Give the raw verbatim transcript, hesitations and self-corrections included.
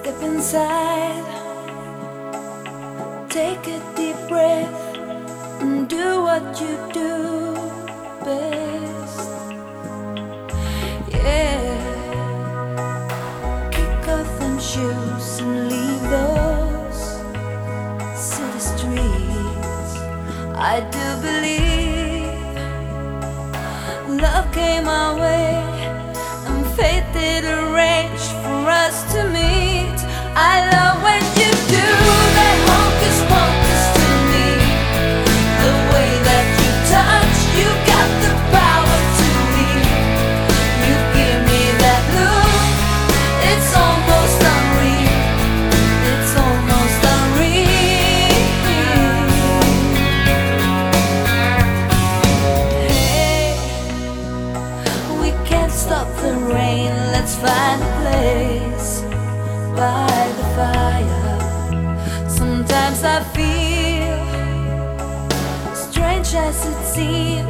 Step inside, take a deep breath, and do what you do best. Yeah, kick off them shoes and leave those city streets. I do believe love came our way, and fate did arrange for us to meet. I love when you do that hocus pocus to me, the way that you touch, you got the power to leave. You give me that look, it's almost unreal, it's almost unreal. Hey, we can't stop the rain, let's find a place by the fire. Sometimes I feel strange as it seems,